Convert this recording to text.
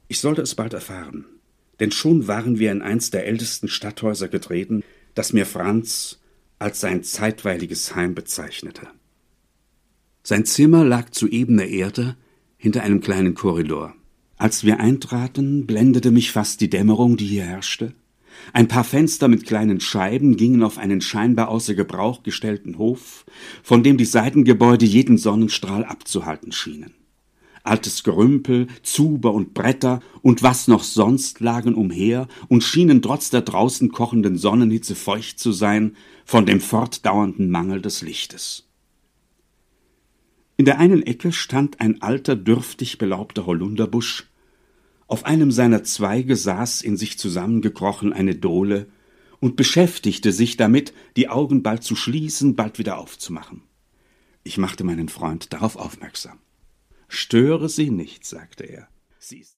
Ich sollte es bald erfahren, denn schon waren wir in eins der ältesten Stadthäuser getreten, das mir Franz als sein zeitweiliges Heim bezeichnete. Sein Zimmer lag zu ebener Erde hinter einem kleinen Korridor. Als wir eintraten, blendete mich fast die Dämmerung, die hier herrschte. Ein paar Fenster mit kleinen Scheiben gingen auf einen scheinbar außer Gebrauch gestellten Hof, von dem die Seitengebäude jeden Sonnenstrahl abzuhalten schienen. Altes Gerümpel, Zuber und Bretter und was noch sonst lagen umher und schienen trotz der draußen kochenden Sonnenhitze feucht zu sein von dem fortdauernden Mangel des Lichtes. In der einen Ecke stand ein alter, dürftig belaubter Holunderbusch. Auf einem seiner Zweige saß in sich zusammengekrochen eine Dohle und beschäftigte sich damit, die Augen bald zu schließen, bald wieder aufzumachen. Ich machte meinen Freund darauf aufmerksam. »Störe sie nicht«, sagte er. »Sie ist